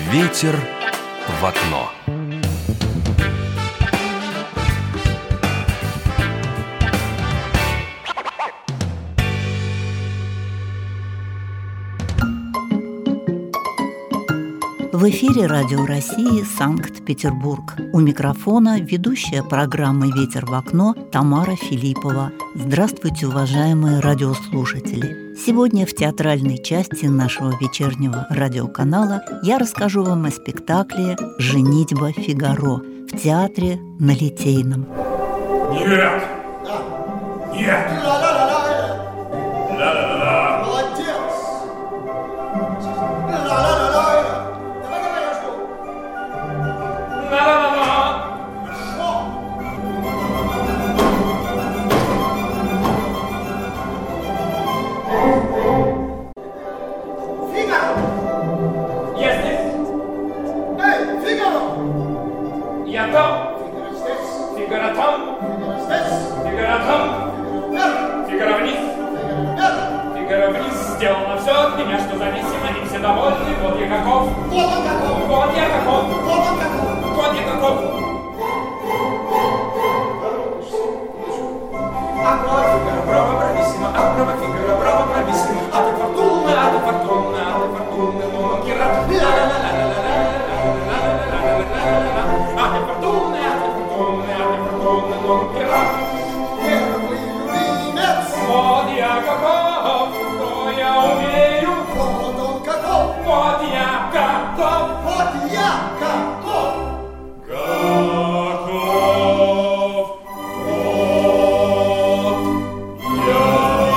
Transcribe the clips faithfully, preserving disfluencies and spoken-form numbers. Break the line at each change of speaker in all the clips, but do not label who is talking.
Ветер в окно.
В эфире Радио России, Санкт-Петербург. У микрофона ведущая программы «Ветер в окно» Тамара Филиппова. Здравствуйте, уважаемые радиослушатели! Сегодня в театральной части нашего вечернего радиоканала я расскажу вам о спектакле «Женитьба Фигаро» в театре на Литейном.
Нет! Нет! Ла-ла-ла-ла! Ла-ла-ла-ла! Молодец! Ла-ла-ла-ла!
Сделано все от меня, что зависимо, и все довольны. Вот я каков. Вот он каков. Вот я каков. Вот он каков. Вот я каков. Аккорд, Фигаро, браво, брависсимо. А браво, Фигаро, браво, брависсимо. А ты фортуна, а ты фортуна, а ты фортуна, ну, кира. А ты фортуна, а ты фортуна, а ты фортуна, ну, кира. Первый любимец. Вот я каков. Умею. Вот он каков. Вот я каков. Вот я каков. Каков. Вот я.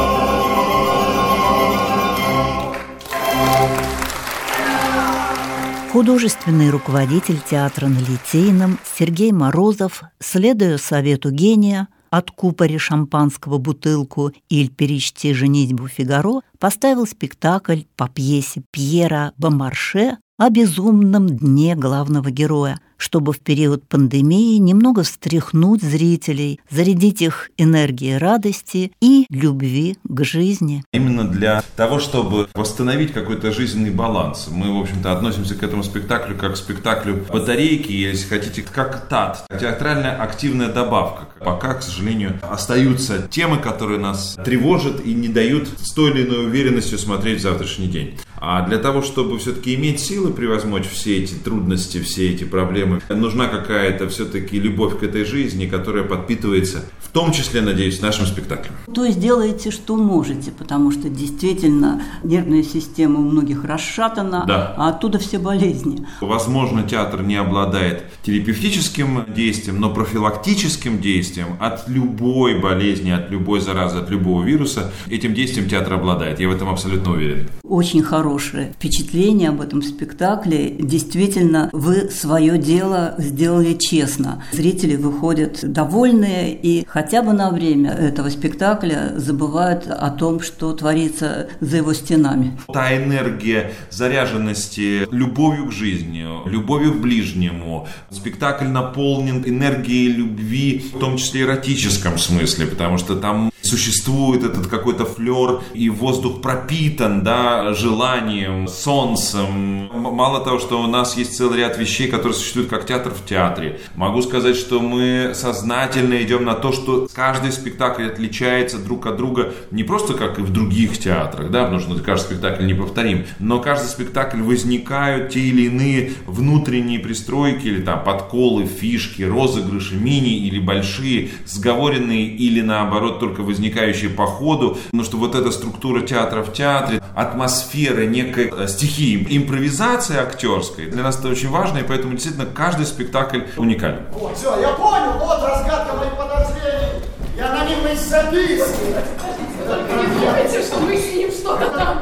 Художественный руководитель театра на Литейном Сергей Морозов, следуя совету гения, откупори шампанского бутылку и перечти «Женитьбу Фигаро», поставил спектакль по пьесе Пьера Бомарше о безумном дне главного героя, чтобы в период пандемии немного встряхнуть зрителей, зарядить их энергией радости и любви к жизни.
Именно для того, чтобы восстановить какой-то жизненный баланс. Мы, в общем-то, относимся к этому спектаклю как к спектаклю батарейки, или, если хотите, как ТАТ, театральная активная добавка. Пока, к сожалению, остаются темы, которые нас тревожат и не дают с той или иной уверенностью смотреть в завтрашний день. А для того, чтобы все-таки иметь силы превозмочь все эти трудности, все эти проблемы, нужна какая-то все-таки любовь к этой жизни, которая подпитывается, в том числе, надеюсь, нашим спектаклем.
То есть делаете, что можете, потому что действительно нервная система у многих расшатана, да. А оттуда все болезни.
Возможно, театр не обладает терапевтическим действием, но профилактическим действием от любой болезни, от любой заразы, от любого вируса. Этим действием театр обладает. Я в этом абсолютно уверен.
Очень хорошее впечатление об этом спектакле. Действительно, вы свое дело сделали честно. Зрители выходят довольные и хотя бы на время этого спектакля забывают о том, что творится за его стенами.
Та энергия заряженности любовью к жизни, любовью к ближнему. Спектакль наполнен энергией любви, в том числе эротическом смысле, потому что там существует этот какой-то флер, и воздух пропитан, да, желанием, солнцем. Мало того, что у нас есть целый ряд вещей, которые существуют как театр в театре. Могу сказать, что мы сознательно идем на то, что каждый спектакль отличается друг от друга не просто как и в других театрах, да, потому что каждый спектакль неповторим, но каждый спектакль возникают те или иные внутренние пристройки или там подколы, фишки, розыгрыши, мини или большие, сговоренные или наоборот только возникающие по ходу. Но что вот эта структура театра в театре, атмосфера некой стихии, импровизация актерской для нас это очень важно, и поэтому действительно каждый спектакль уникален.
Вот, все, я понял, вот разгадка моих подозрений. Я анонимный записки.
Только не думайте, что мы с ним что-то там.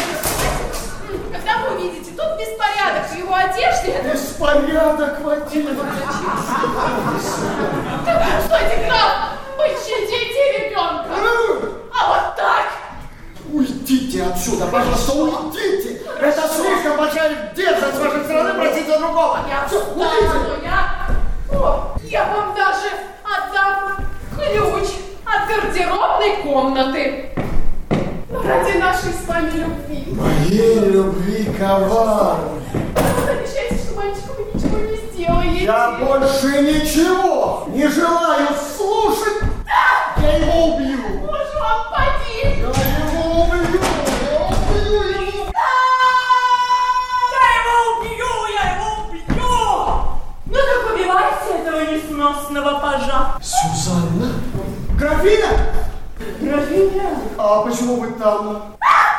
Когда вы увидите, тут беспорядок в его одежде.
Беспорядок в одежде.
Стойте, граф, пощадите ребенка. А вот так.
Уйдите отсюда, пожалуйста, уйдите. Это слишком большая дерзость с вашей стороны просить за другого.
Я встану, я... О, я вам даже отдам ключ от гардеробной комнаты. Ради нашей с вами любви.
Моей любви коварной. больше ничего не желаю слушать. Я его убью.
Боже, он погиб.
Я его убью. Я убью его.
Я его убью, я его убью. Ну так убивайте этого несносного пажа.
Сюзанна? Графиня?
Графиня?
А почему вы там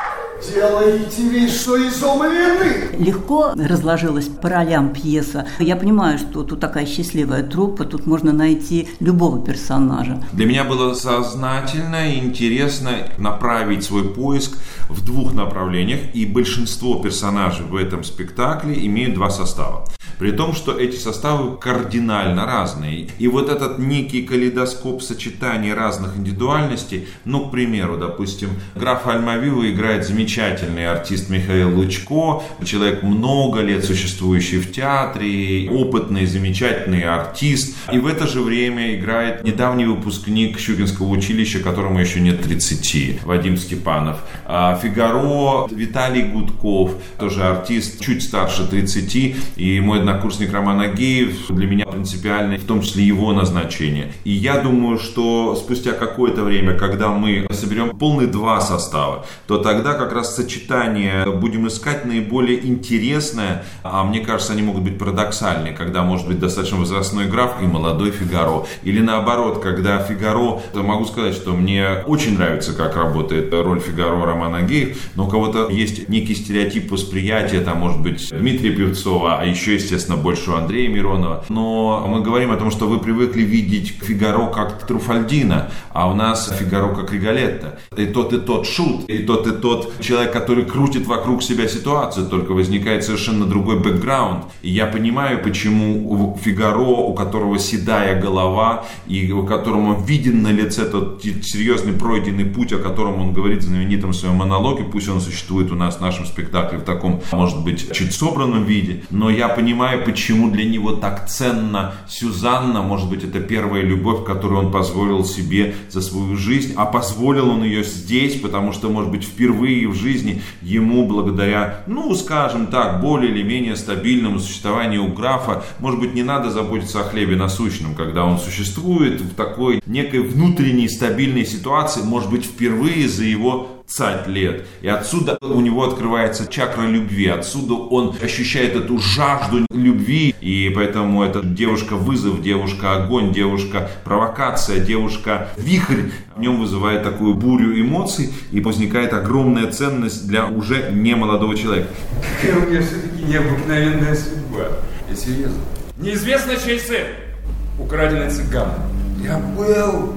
делаете вид, что изумлены?
Легко разложилась по ролям пьеса. Я понимаю, что тут такая счастливая труппа, тут можно найти любого персонажа.
Для меня было сознательно и интересно направить свой поиск в двух направлениях, и большинство персонажей в этом спектакле имеют два состава. При том, что эти составы кардинально разные. И вот этот некий калейдоскоп сочетаний разных индивидуальностей, ну, к примеру, допустим, графа Альмавива играет замечательный артист Михаил Лучко, человек много лет существующий в театре, опытный, замечательный артист. И в это же время играет недавний выпускник Щукинского училища, которому еще нет тридцати, Вадим Степанов. А Фигаро Виталий Гудков, тоже артист, чуть старше тридцати, и мой однокурсник Роман Агеев для меня принципиальный, в том числе его назначение. И я думаю, что спустя какое-то время, когда мы соберем полные два состава, то тогда как раз сочетание будем искать наиболее интересное, а мне кажется, они могут быть парадоксальные, когда может быть достаточно возрастной граф и молодой Фигаро. Или наоборот, когда Фигаро, могу сказать, что мне очень нравится, как работает роль Фигаро Роман Агеев, но у кого-то есть некий стереотип восприятия, там может быть Дмитрия Певцова, а еще, естественно, больше у Андрея Миронова. Но мы говорим о том, что вы привыкли видеть Фигаро как Труфальдино, а у нас Фигаро как Риголетто. И тот, и тот шут, и тот, и тот человек, который крутит вокруг себя ситуацию, только возникает совершенно другой бэкграунд. И я понимаю, почему у Фигаро, у которого седая голова, и у которого виден на лице тот серьезный пройденный путь, о котором он говорит в знаменитом своем монологе, пусть он существует у нас в нашем спектакле в таком, может быть, чуть собранном виде, но я понимаю, почему для него так ценна Сюзанна. Может быть, это первая любовь, которую он позволил себе за свою жизнь, а позволил он ее здесь, потому что, может быть, впервые в жизни ему, благодаря, ну, скажем так, более или менее стабильному существованию у графа, может быть, не надо заботиться о хлебе насущном, когда он существует в такой некой внутренней стабильной ситуации, может быть, впервые за его цать лет. И отсюда у него открывается чакра любви, отсюда он ощущает эту жажду любви, и поэтому это девушка-вызов, девушка-огонь, девушка-провокация, девушка-вихрь в нем вызывает такую бурю эмоций, и возникает огромная ценность для уже не молодого человека.
Какая у меня все-таки необыкновенная судьба. Я серьезно. Неизвестно, чей сын. Украденный цыганом. Я был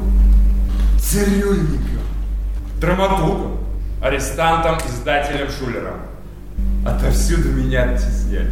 цирюльником, драматургом, арестантом, издателем, шулером. Отовсюду меня оттесняли.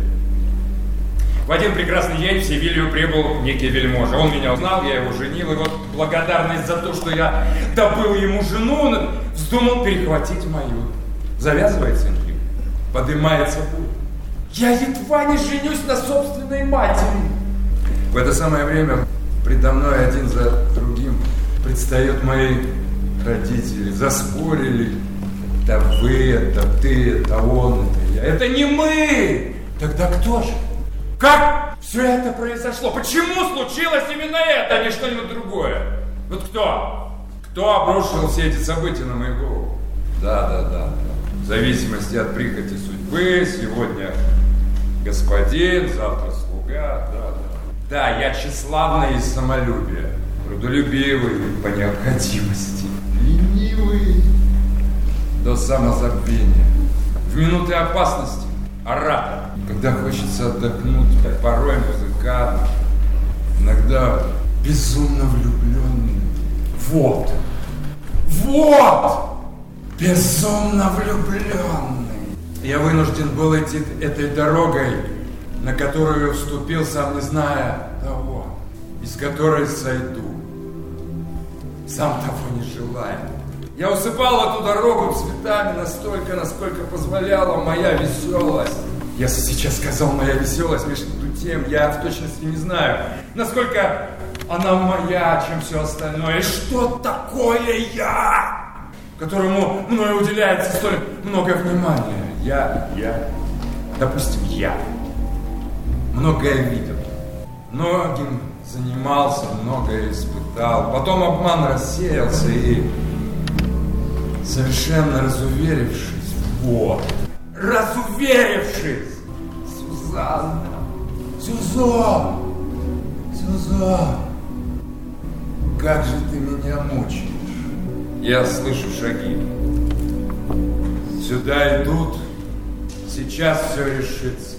В один прекрасный день в Севилью прибыл некий вельможа. Он меня узнал, я его женил, и вот благодарность за то, что я добыл ему жену, он вздумал перехватить мою. Завязывается интрига, поднимается буря. Я едва не женюсь на собственной матери. В это самое время предо мной один за другим предстают мои родители. Заспорили. Это вы, это ты, это он, это я. Это не мы! Тогда кто же? Как все это произошло? Почему случилось именно это, а не что-нибудь другое? Вот кто? Кто обрушил все эти события на мою голову? Да, да, да, да. В зависимости от прихоти судьбы, сегодня господин, завтра слуга, да, да. Да, я тщеславный из самолюбия, трудолюбивый по необходимости, ленивый до самозабвения, в минуты опасности оратор, когда хочется отдохнуть, порой музыкант, иногда безумно влюбленный. Вот, вот, безумно влюбленный. Я вынужден был идти этой дорогой, на которую вступил, сам не зная того, из которой сойду, сам того не желая. Я усыпал эту дорогу цветами настолько, насколько позволяла моя веселость. Я сейчас сказал моя веселость, между тем я в точности не знаю, насколько она моя, чем все остальное. И что такое я, которому мною уделяется столь много внимания? Я, я, допустим, я многое видел, Многим занимался, многое испытал. Потом обман рассеялся и, совершенно разуверившись, вот, разуверившись, Сюзанна, Сюзан, Сюзан, как же ты меня мучаешь. Я слышу шаги. Сюда идут. Сейчас все решится.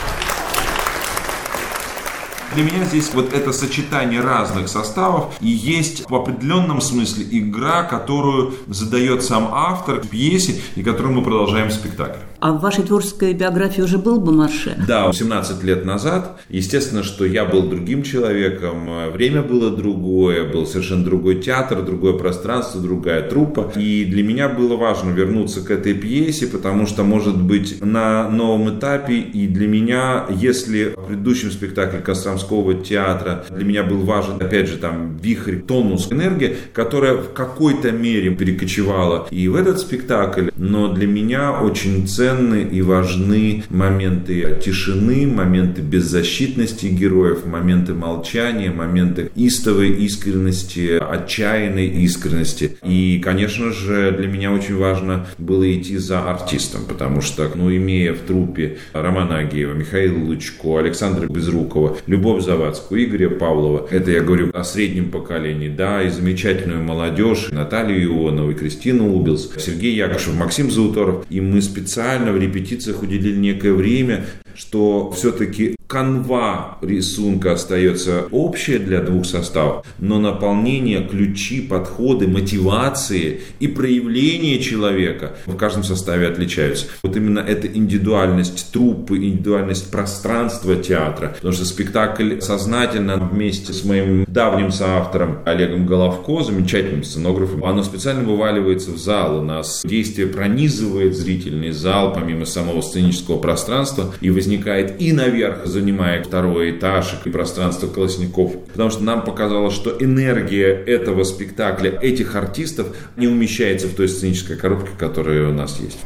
Для меня здесь вот это сочетание разных составов и есть в определенном смысле игра, которую задает сам автор в пьесе и которую мы продолжаем в спектакле.
А в вашей творческой биографии уже был Бомарше?
Да, семнадцать лет назад. Естественно, что я был другим человеком, время было другое, был совершенно другой театр, другое пространство, другая труппа. И для меня было важно вернуться к этой пьесе, потому что, может быть, на новом этапе, и для меня, если в предыдущем спектакле Костромского театра для меня был важен, опять же, там, вихрь, тонус, энергия, которая в какой-то мере перекочевала и в этот спектакль, но для меня очень ценно и важны моменты тишины, моменты беззащитности героев, моменты молчания, моменты истовой искренности, отчаянной искренности. И, конечно же, для меня очень важно было идти за артистом, потому что, ну, имея в труппе Романа Агеева, Михаила Лучко, Александра Безрукова, Любовь Завадскую, Игоря Павлова, это я говорю о среднем поколении, да, и замечательную молодежь, Наталью Ионову, Кристину Убилс, Сергей Якушев, Максим Зауторов, и мы специально в репетициях уделили некое время, что все-таки канва рисунка остается общая для двух составов, но наполнение, ключи, подходы, мотивации и проявление человека в каждом составе отличаются. Вот именно эта индивидуальность труппы, индивидуальность пространства театра, потому что спектакль сознательно вместе с моим давним соавтором Олегом Головко, замечательным сценографом, оно специально вываливается в зал, у нас действие пронизывает зрительный зал помимо самого сценического пространства и возникает и наверх, занимая второй этаж и пространство колосников, потому что нам показалось, что энергия этого спектакля, этих артистов не умещается в той сценической коробке, которая у нас есть.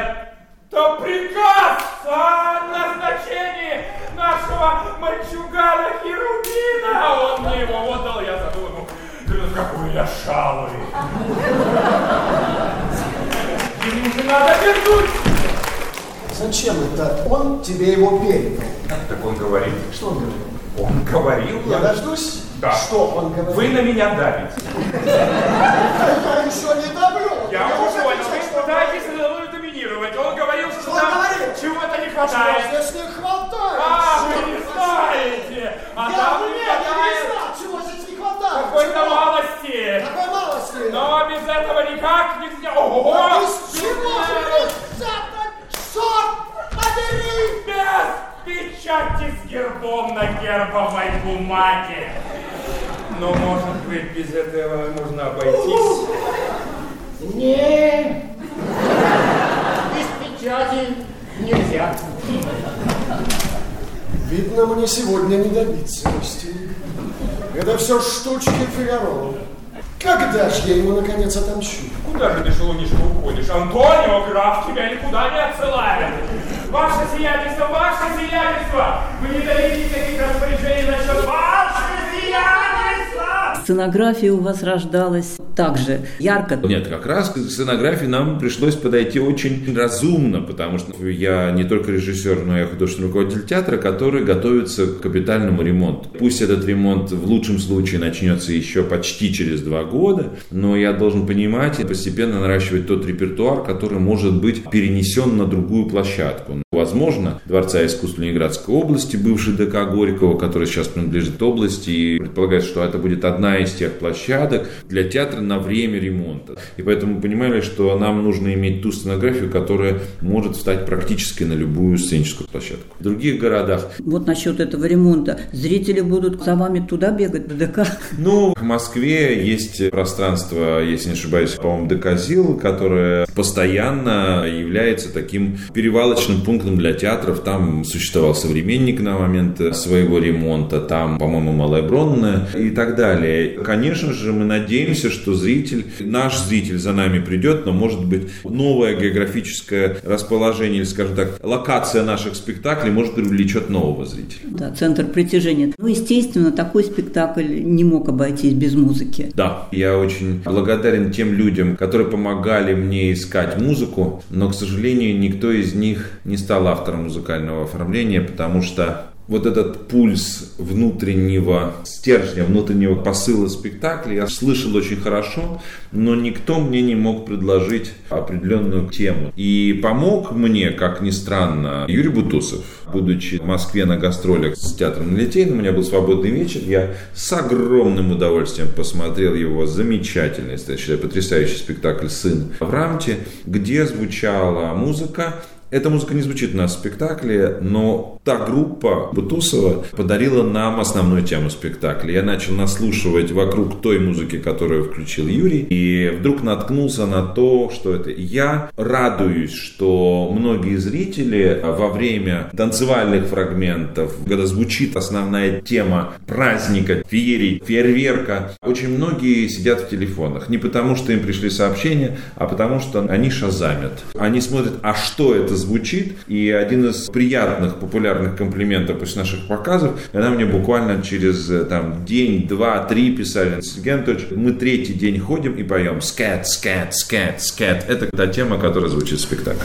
Это приказ о назначении нашего мальчугана Херувина. Он мне его отдал, я забыл ему. Какой я шалый. Ему же надо вернуть.
Зачем это он тебе его передал?
Так он говорит.
Что он говорит?
Он говорил.
Я дождусь?
Да.
Что он говорит?
Вы на меня давите.
Я еще не давлю.
Я уже понял, вы пытаетесь надо мной доминировать. Он говорил, что,
что
там
говорит?
чего-то не хватает.
Чего здесь не хватает?
А, вы не знаете. А
я
там
не
не
знаю,
хватает
чего здесь не хватает.
какой-то
Чего?
малости.
Какой малости?
Но без этого никак нельзя. Ого!
А без чего же нельзя-то? Черт побери!
Без печати с гербом на гербовой бумаге. Но, может быть, без этого можно обойтись?
Не, без печати нельзя. Видно, мне сегодня не добиться мести. Это все штучки Фигаро. Когда же я ему наконец отомщу?
Куда же ты, шелунишка, уходишь? Антонио, граф тебя никуда не отсылает. Ваше сиятельство, ваше сиятельство! Вы не даете никаких распоряжений насчет ваше сиятельство!
Сценография у вас рождалась так же ярко.
Нет, как раз к сценографии нам пришлось подойти очень разумно, потому что я не только режиссер, но и художественный руководитель театра, который готовится к капитальному ремонту. Пусть этот ремонт в лучшем случае начнется еще почти через два года, но я должен понимать и постепенно наращивать тот репертуар, который может быть перенесен на другую площадку. Возможно, Дворца искусств Ленинградской области, бывший ДК Горького, который сейчас принадлежит области, и предполагается, что это будет одна из тех площадок для театра на время ремонта. И поэтому мы понимали, что нам нужно иметь ту сценографию, которая может встать практически на любую сценическую площадку. В других городах...
Вот насчет этого ремонта. Зрители будут за вами туда бегать, в ДК?
Ну, в Москве есть пространство, если не ошибаюсь, по-моему, ДК ЗИЛ, которое постоянно является таким перевалочным пунктом пунктом для театров. Там существовал «Современник» на момент своего ремонта, там, по-моему, «Малая Бронная» и так далее. Конечно же, мы надеемся, что зритель, наш зритель за нами придет, но, может быть, новое географическое расположение, или, скажем так, локация наших спектаклей, может, привлечет нового зрителя.
Да, центр притяжения. Ну, естественно, такой спектакль не мог обойтись без музыки.
Да, я очень благодарен тем людям, которые помогали мне искать музыку, но, к сожалению, никто из них не стал автором музыкального оформления, потому что вот этот пульс внутреннего стержня, внутреннего посыла спектакля я слышал очень хорошо, но никто мне не мог предложить определенную тему. И помог мне, как ни странно, Юрий Бутусов. Будучи в Москве на гастролях с театром на Литейном, у меня был свободный вечер, я с огромным удовольствием посмотрел его замечательный, я считаю, потрясающий спектакль «Сын» в Рамте, где звучала музыка. Эта музыка не звучит у нас в спектакле, но та группа Бутусова подарила нам основную тему спектакля. Я начал наслушивать вокруг той музыки, которую включил Юрий, и вдруг наткнулся на то, что это. Я радуюсь, что многие зрители во время танцевальных фрагментов, когда звучит основная тема праздника, феерии, фейерверка, очень многие сидят в телефонах. Не потому, что им пришли сообщения, а потому, что они шазамят. Они смотрят, а что это звучит, и один из приятных, популярных комплиментов после наших показов, она мне буквально через там, день, два, три писали: Сергей Анатольевич, мы третий день ходим и поем скэт, скэт, скэт, скэт. Это та тема, которая звучит в спектакле.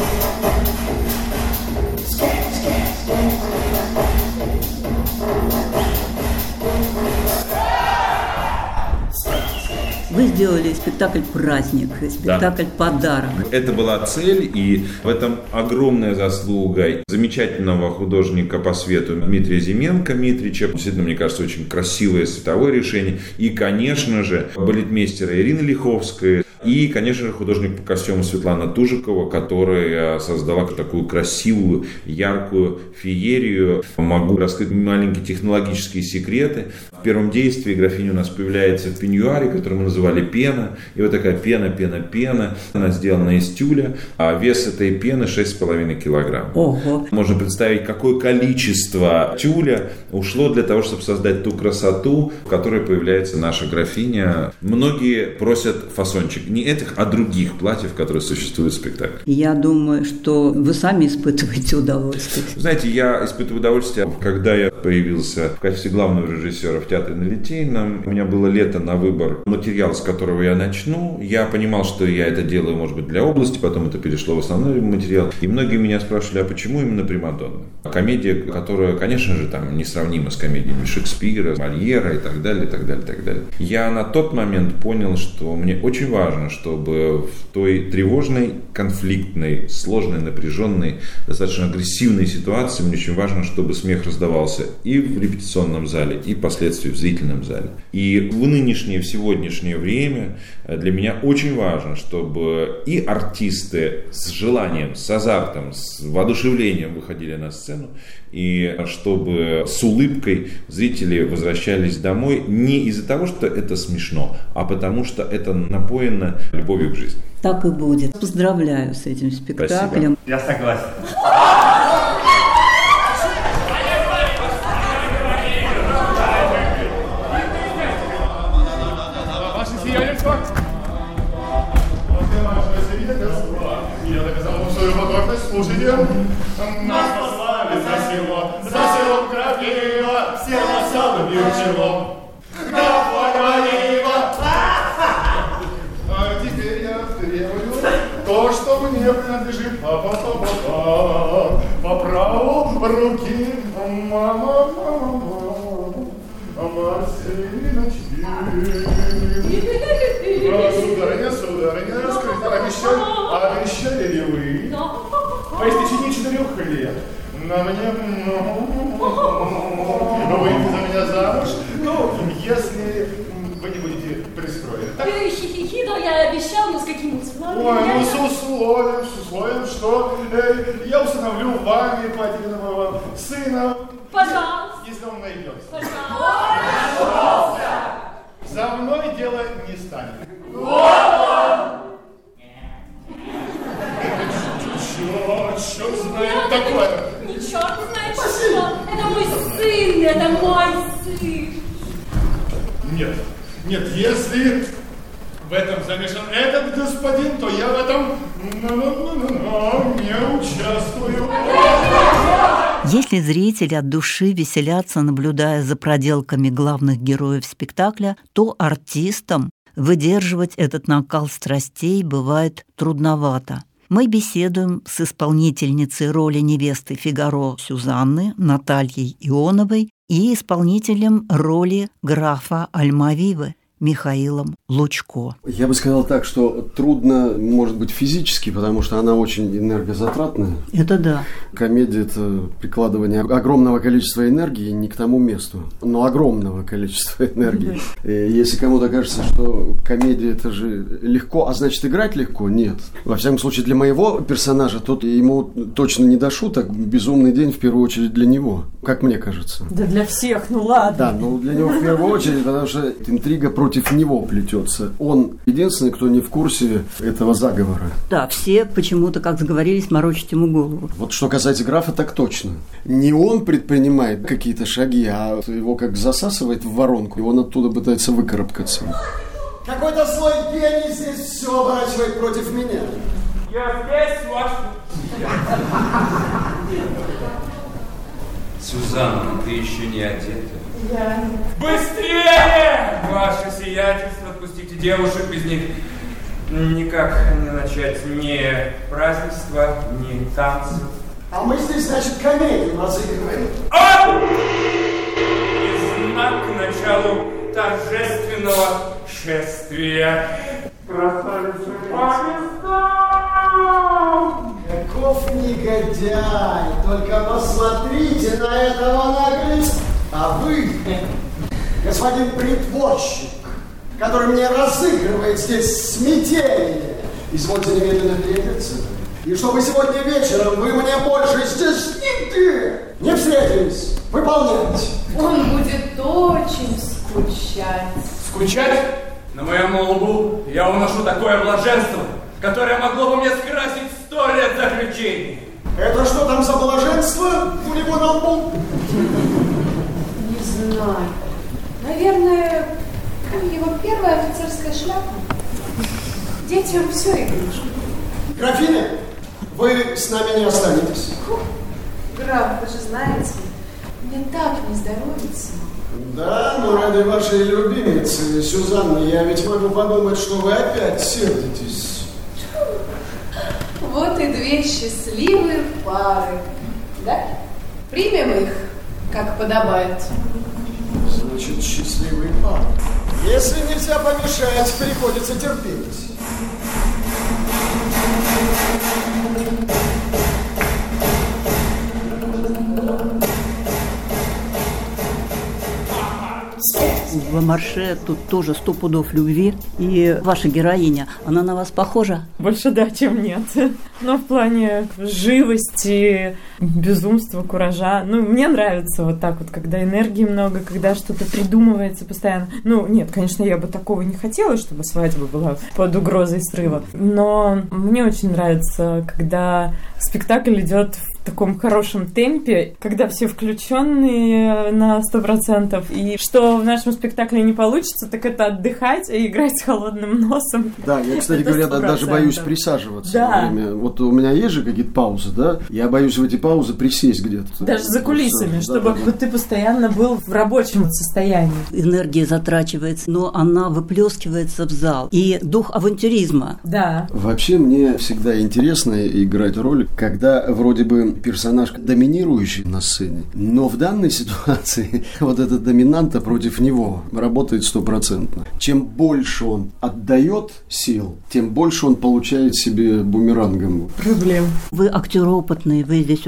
Вы сделали спектакль «Праздник», спектакль да. «Подарок».
Это была цель, и в этом огромная заслуга замечательного художника по свету Дмитрия Зименко, Митрича. Действительно, мне кажется, очень красивое световое решение. И, конечно же, балетмейстера Ирины Лиховской. И, конечно же, художник по костюму Светлана Тужикова, которая создала такую красивую, яркую феерию. Могу раскрыть маленькие технологические секреты. В первом действии графиня у нас появляется в пеньюаре, который мы называли «Пена». И вот такая пена, пена, пена. Она сделана из тюля, а вес этой пены шесть с половиной килограмм.
Ого.
Можно представить, какое количество тюля ушло для того, чтобы создать ту красоту, в которой появляется наша графиня. Многие просят фасончик. Не этих, а других платьев, которые существуют в спектакле.
Я думаю, что вы сами испытываете удовольствие.
Знаете, я испытываю удовольствие, когда я появился в качестве главного режиссера в театре на Литейном. У меня было лето на выбор материал, с которого я начну. Я понимал, что я это делаю, может быть, для области, потом это перешло в основной материал. И многие меня спрашивали, а почему именно «Примадонна»? Комедия, которая, конечно же, там несравнима с комедиями Шекспира, Мольера и так далее, и так далее, и так далее. Я на тот момент понял, что мне очень важно, чтобы в той тревожной, конфликтной, сложной, напряженной, достаточно агрессивной ситуации мне очень важно, чтобы смех раздавался и в репетиционном зале, и впоследствии в зрительном зале. И в нынешнее, в сегодняшнее время для меня очень важно, чтобы и артисты с желанием, с азартом, с воодушевлением выходили на сцену, и чтобы с улыбкой зрители возвращались домой не из-за того, что это смешно, а потому что это напоено любовью к жизни.
Так и будет. Поздравляю с этим спектаклем.
Спасибо.
Я согласен.
Ваше сиятельство! Я доказал свою готовность служить. Нас послали за село, за селом Крапива, все насады бьют челом. А теперь я требую то, что мне принадлежит по, по, по, по, по праву руки. Мама, мама, Марсиночки. Сударыня, сударыня, скажите, обещали, обещали ли вы по истечении четырех лет на мне выйти за меня замуж, ну, если вы не будете пристроены.
Хи-хи-хи, да, я обещал, но с каким условием?
Ой, ну с условием, с условием, что э, я установлю вами потерянного сына.
Пожалуйста.
Если он найдется.
Пожалуйста.
За мной дело не станет.
Черт, черт знает такое.
Не черт знает что. Это мой сын, это мой сын.
Нет, нет, если в этом замешан этот господин, то я в этом не участвую.
Если зрители от души веселятся, наблюдая за проделками главных героев спектакля, то артистам выдерживать этот накал страстей бывает трудновато. Мы беседуем с исполнительницей роли невесты Фигаро Сюзанны Натальей Ионовой и исполнителем роли графа Альмавивы Михаилом Лучко.
Я бы сказал так, что трудно, может быть, физически, потому что она очень энергозатратная.
Это да.
Комедия – это прикладывание огромного количества энергии не к тому месту, но огромного количества энергии. Mm-hmm. Если кому-то кажется, что комедия – это же легко, а значит, играть легко – нет. Во всяком случае, для моего персонажа, тот ему точно не до шуток, безумный день в первую очередь для него, как мне кажется.
Да для всех, ну ладно.
Да, ну для него в первую очередь, потому что интрига против него плетется. Он единственный, кто не в курсе этого заговора.
Да, все почему-то, как заговорились, морочат ему голову.
Вот что касается графа, так точно. Не он предпринимает какие-то шаги, а его как засасывает в воронку, и он оттуда пытается выкарабкаться.
Какой-то злой гений здесь все оборачивает против меня.
Я здесь, ваш...
Сюзанна, ты еще не одета.
Я...
Быстрее! Ваше сиятельство, отпустите девушек, без них никак не начать ни празднества, ни танцев.
А мы здесь, значит, комедию разыгрываем.
А! И знак к началу торжественного шествия. Красавица по
Каков негодяй! Только посмотрите на этого наглеца! А вы, господин притворщик, который мне разыгрывает здесь смятение, извольте немедленно переодеться. И чтобы сегодня вечером вы мне больше здесь нигде не встретились. Выполняйте.
Он будет очень скучать.
Скучать? На моем лбу я уношу такое блаженство, которое могло бы мне скрасить сто лет заключения.
Это что там за блаженство у него на лбу?
Не знаю. Наверное, его первая офицерская шляпа. Детям все игрушки.
Графиня, вы с нами не останетесь.
Граф, вы же знаете, мне так не здоровится.
Да, но ради вашей любимицы, Сюзанны, я ведь могу подумать, что вы опять сердитесь.
Вот и две счастливые пары. Да? Примем их, как подобает.
Значит, счастливый пар. Если нельзя помешать, приходится терпеть.
В Ламарше тут тоже сто пудов любви. И ваша героиня, она на вас похожа?
Больше да, чем нет. Но в плане живости, безумства, куража. Ну, мне нравится вот так вот, когда энергии много, когда что-то придумывается постоянно. Ну, нет, конечно, я бы такого не хотела, чтобы свадьба была под угрозой срыва. Но мне очень нравится, когда спектакль идет в таком хорошем темпе, когда все включенные на сто процентов. И что в нашем спектакле не получится, так это отдыхать и играть с холодным носом.
Да, я, кстати
это
говоря,
сто процентов.
даже боюсь присаживаться
Да.
во время. Вот у меня есть же какие-то паузы, да? Я боюсь в эти паузы присесть где-то.
Даже за кулисами,
Да,
чтобы
да, да.
ты постоянно был в рабочем состоянии.
Энергия затрачивается, но она выплескивается в зал. И дух авантюризма.
Да.
Вообще мне всегда интересно играть роль, когда вроде бы персонаж доминирующий на сцене, но в данной ситуации вот этот доминанта против него работает стопроцентно. Чем больше он отдает сил, тем больше он получает себе бумерангом.
Проблем.
Вы актер опытный, вы здесь уже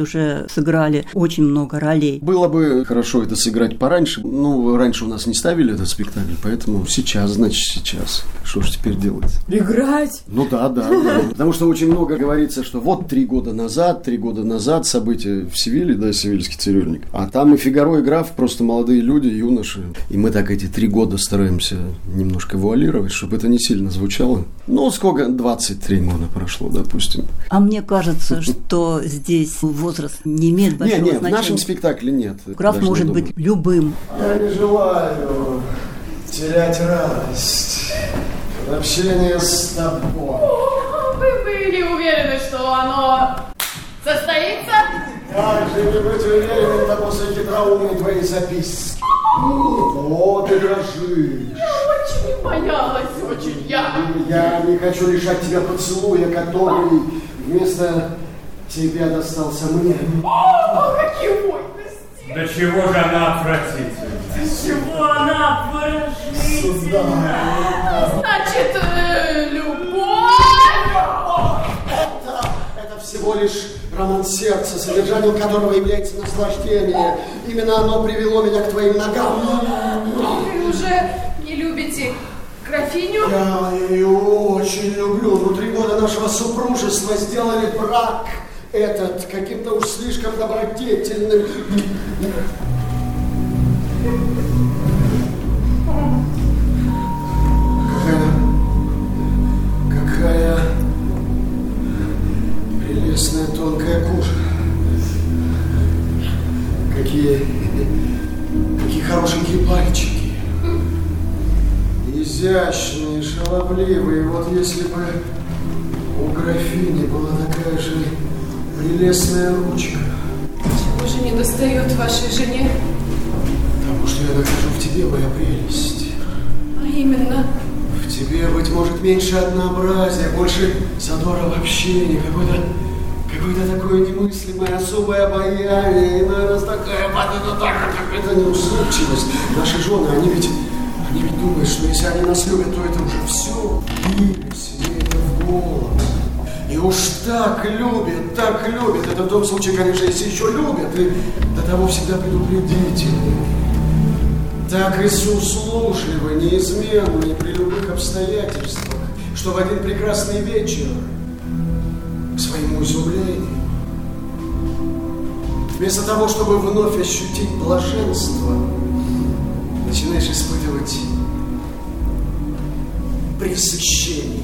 уже сыграли очень много ролей.
Было бы хорошо это сыграть пораньше. Ну, раньше у нас не ставили этот спектакль, поэтому сейчас, значит, сейчас. Что ж теперь делать?
Играть?
Ну да, да, да. Потому что очень много говорится, что вот три года назад, три года назад события в Севиле, да, Севильский цирюльник. А там и Фигаро, и Граф, просто молодые люди, юноши. И мы так эти три года стараемся немножко вуалировать, чтобы это не сильно звучало. Ну, сколько? двадцать три года прошло, допустим.
А мне кажется, что здесь возраст не имеет большого
значения. Нет,
значения.
в нашем спектакле нет.
Граф может быть любым.
Я не желаю терять радость от общения с тобой.
Вы были уверены, что оно состоится?
Как же не быть уверенным-то после хитроумной твоей записки? Вот ты дрожишь.
Я очень боялась, очень я.
Я не хочу лишать тебя поцелуя, который вместо тебя достался мне.
О, какие вольности!
До чего же она отвратительна?
До чего она поражительна?
Значит, э, любовь!
Это, это всего лишь роман сердца, содержанием которого является наслаждение. Именно оно привело меня к твоим ногам.
Вы уже не любите графиню?
Я ее очень люблю. Но три года нашего супружества сделали брак этот каким-то уж слишком добродетельным. Какая, какая прелестная тонкая кожа. Какие, какие хорошенькие пальчики. Изящные, шаловливые. Вот если бы у графини была такая же прелестная ручка.
Чего же не достает вашей жене?
Потому что я нахожу в тебе моя прелесть.
А именно?
В тебе, быть может, меньше однообразия, больше задора в общении, какое-то, какое-то такое немыслимое особое обаяние, иной раз такая какая-то неуступчивость. Наши жены, они ведь, они ведь думают, что если они нас любят, то это уже все. Или себе это в голову. И уж так любят, так любят. Это в том случае, конечно, если еще любят, и до того всегда предупредительны. Так и услужливы, неизменны при любых обстоятельствах, что в один прекрасный вечер, к своему изумлению, вместо того, чтобы вновь ощутить блаженство, начинаешь испытывать пресыщение.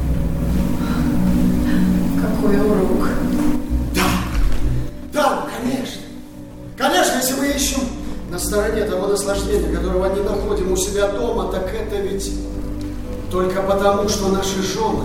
Какой урок.
Да, да, конечно. Конечно, если мы ищем на стороне того наслаждения, которого не находим у себя дома, так это ведь только потому, что наши жены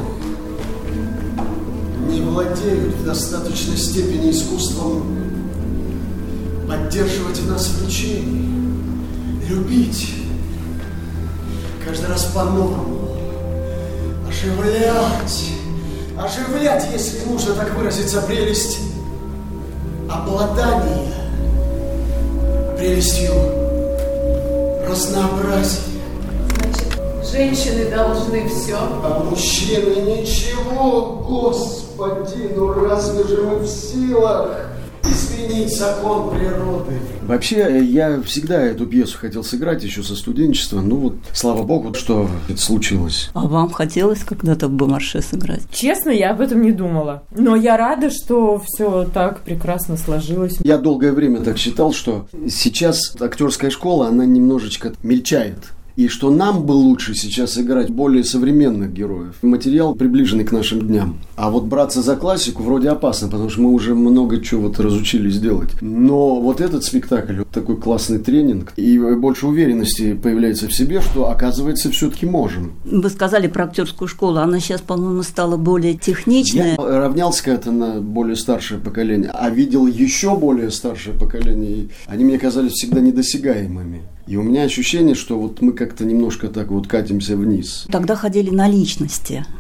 не владеют в достаточной степени искусством поддерживать в нас влечение, любить каждый раз по-новому, оживлять, оживлять, если нужно так выразиться, прелесть обладания, прелестью разнообразия.
Значит, женщины должны все.
А мужчины ничего, Господи, ну разве же мы в силах изменить закон природы?
Вообще, я всегда эту пьесу хотел сыграть еще со студенчества. Ну вот, слава богу, что это случилось.
А вам хотелось когда-то в Бомарше сыграть?
Честно, я об этом не думала. Но я рада, что все так прекрасно сложилось.
Я долгое время так считал, что сейчас актерская школа, она немножечко мельчает. И что нам бы лучше сейчас играть более современных героев. Материал, приближенный к нашим дням. А вот браться за классику вроде опасно, потому что мы уже много чего вот разучились делать. Но вот этот спектакль, вот такой классный тренинг, и больше уверенности появляется в себе, что, оказывается, все-таки можем.
Вы сказали про актерскую школу. Она сейчас, по-моему, стала более техничная.
Я равнялся как-то на более старшее поколение, а видел еще более старшее поколение. И они мне казались всегда недосягаемыми. И у меня ощущение, что вот мы как-то немножко так вот катимся вниз.
Тогда ходили на личности.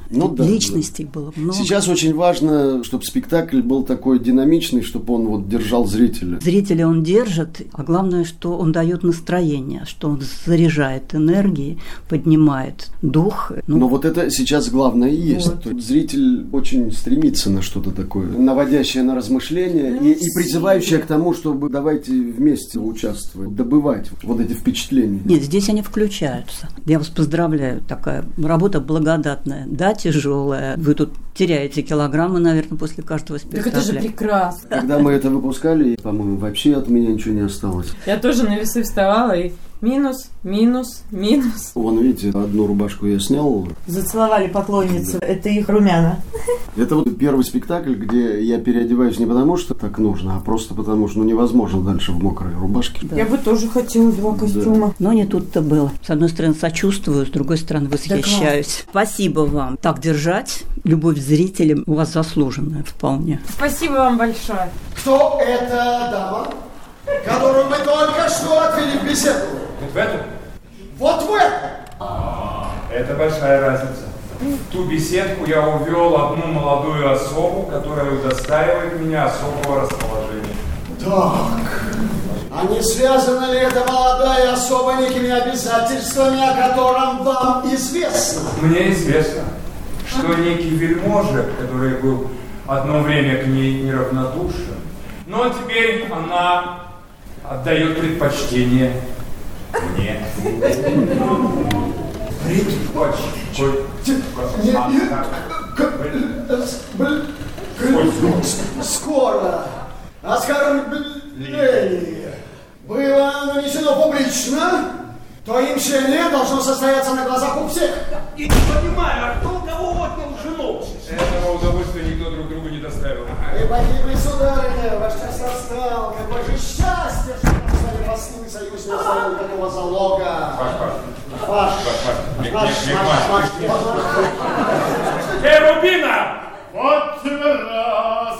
Ну, да,
личностей
да.
было много.
Сейчас очень важно, чтобы спектакль был такой динамичный, чтобы он вот держал зрителя.
Зрителя он держит, а главное, что он дает настроение, что он заряжает энергией, поднимает дух. Ну,
Но вот это сейчас главное и есть.
Вот.
То есть зритель очень стремится на что-то такое, наводящее на размышления
Ну,
и, и призывающее к тому, чтобы давайте вместе участвовать, добывать вот эти впечатления.
Нет, здесь они включаются. Я вас поздравляю, такая работа благодатная. Да, тяжелая. Вы тут теряете килограммы, наверное, после каждого спектакля.
Так это же прекрасно.
Когда мы это выпускали, по-моему, вообще от меня ничего не осталось.
Я тоже на весы вставала и минус, минус, минус.
Вон, видите, одну рубашку я снял.
Зацеловали поклонницу. Это их румяна.
Это вот первый спектакль, где я переодеваюсь не потому, что так нужно, а просто потому, что ну, невозможно дальше в мокрой рубашке.
Да.
Я бы тоже хотела два костюма.
Но не тут-то было. С одной стороны, сочувствую, с другой стороны, восхищаюсь. Да, спасибо вам. Так держать. Любовь зрителям у вас заслуженная вполне.
Спасибо вам большое.
Кто эта дама, которую мы только что отвели в беседу?
Вот в эту?
Вот в эту!
Это большая разница. В ту беседку я увел одну молодую особу, которая удостаивает меня особого расположения.
Так, а не связана ли эта молодая особа некими обязательствами, о котором вам известно?
Мне известно, что некий вельможа, который был одно время к ней неравнодушен, но теперь она отдает предпочтение мне.
Скоро оскорбление было нанесено публично, то имщение должно состояться на глазах у всех.
И не понимаю, а кто кого отнял жену? Этого удовольствия никто друг другу не доставил.
И погибли, сударыня, ваш час настал. Какое же счастье, что мы стали постными союз, не оставили никакого залога.
Ваш,
Ваш,
ваш,
ваш, ваш, ваш, ваш.
Эй, Рубина! Вот тебе раз!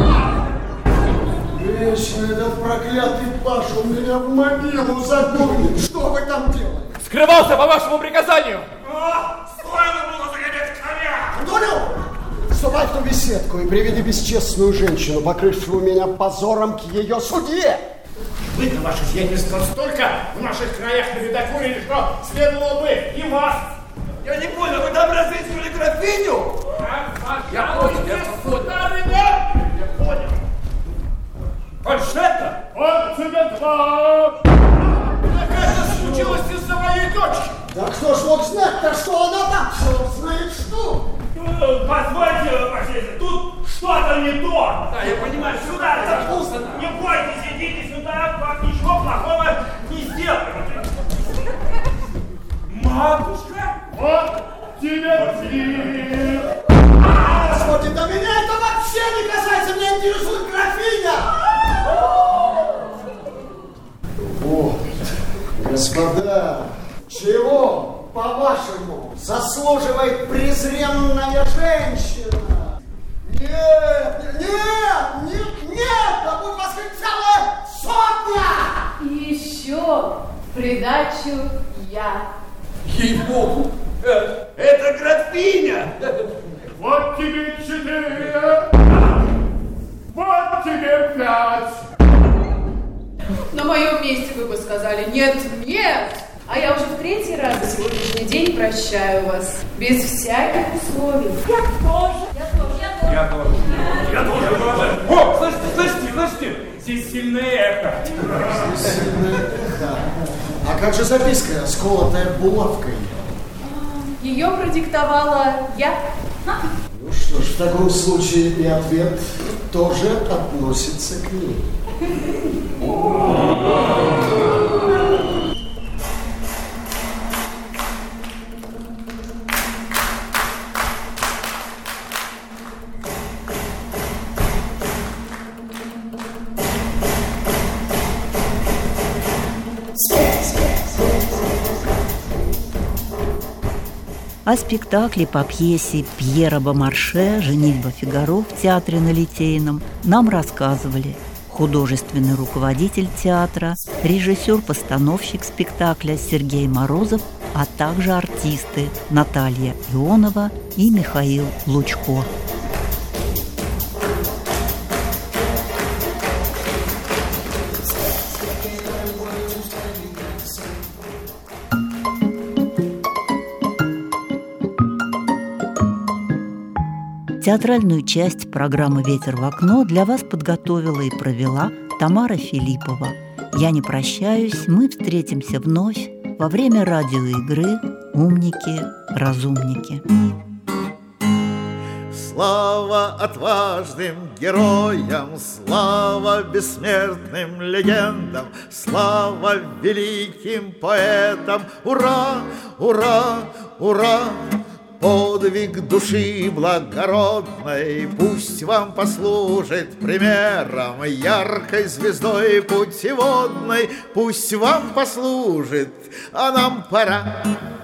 Вечно этот проклятый Паша меня в могилу загонит. Что вы там делали?
Скрывался по вашему приказанию! О, стоило было загонять коня!
Антонио! Ступай в ту беседку и приведи бесчестную женщину, покрывшую меня позором к ее судье.
Вы-то, ваше сиятельство, столько в наших краях навидокурили, что следовало бы и вас. Я не понял, вы там разыскивали графиню? Я понял, я понял. Я понял. Фальшета? Вот тебе два! Как это случилось из-за моей дочки?
Да кто ж мог знать-то, что она там? Что знает что?
Позвольте, ваше, тут что-то не то. Да, я понимаю, сюда запутано. Не бойтесь, идите сюда, вам ничего плохого не сделают. Матушка, вот тебе три.
Господи, да меня это вообще не касается, меня интересует графиня. Вот, господа, чего, по-вашему, заслуживает презренная женщина? Нет, нет, нет, нет, да будь вас хоть целая сотня!
И еще в придачу я.
Ей-богу, это, это графиня. Вот тебе четыре, вот тебе пять.
На моем месте вы бы сказали нет, нет. А я уже в третий раз за сегодняшний день прощаю вас. Без всяких условий. Я тоже. Я тоже.
Я тоже. Я тоже. О, слышите, слышите, слышите. Здесь сильное эхо.
Здесь сильное эхо. А как же записка, сколотая булавкой?
Ее продиктовала я.
Ну что ж, в таком случае и ответ тоже относится к ней.
О спектакле по пьесе Пьера Бомарше «Женитьба Фигаро» в театре на Литейном нам рассказывали художественный руководитель театра, режиссер-постановщик спектакля Сергей Морозов, а также артисты Наталья Ионова, и Михаил Лучко. Театральную часть программы «Ветер в окно» для вас подготовила и провела Тамара Филиппова. Я не прощаюсь, мы встретимся вновь во время радиоигры «Умники-разумники».
Слава отважным героям, слава бессмертным легендам, слава великим поэтам! Ура, ура, ура! Подвиг души благородной пусть вам послужит примером, яркой звездой путеводной пусть вам послужит, а нам пора.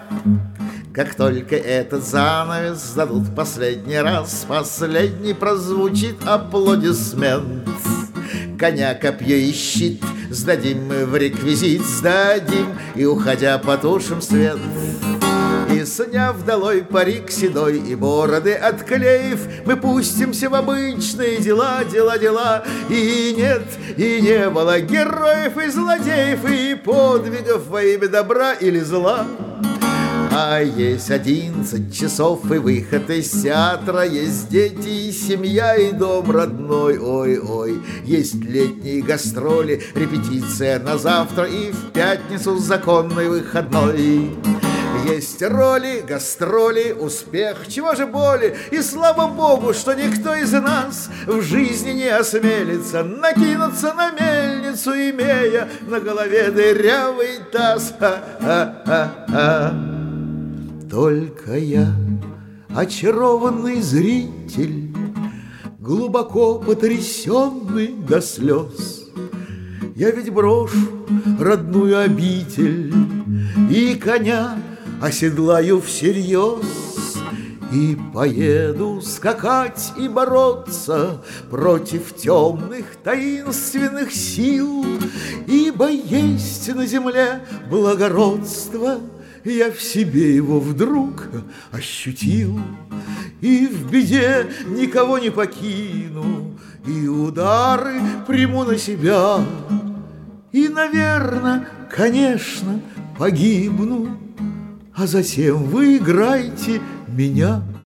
Как только этот занавес сдадут последний раз, последний прозвучит аплодисмент. Коня, копье и щит сдадим мы в реквизит, сдадим и, уходя, потушим свет. И, сняв долой парик седой и бороды отклеив, мы пустимся в обычные дела, дела, дела. И нет, и не было героев и злодеев, и подвигов во имя добра или зла. А есть одиннадцать часов и выход из театра, есть дети и семья и дом родной, ой-ой. Есть летние гастроли, репетиция на завтра и в пятницу законный выходной. Есть роли, гастроли, успех, чего же боли. И слава богу, что никто из нас в жизни не осмелится накинуться на мельницу, имея на голове дырявый таз. Ха-ха-ха-ха. Только я, очарованный зритель, глубоко потрясенный до слез, я ведь брошу родную обитель и коня оседлаю всерьез и поеду скакать и бороться против темных таинственных сил, ибо есть на земле благородство, я в себе его вдруг ощутил, и в беде никого не покину, и удары приму на себя, и, наверное, конечно, погибну, а затем вы играйте меня.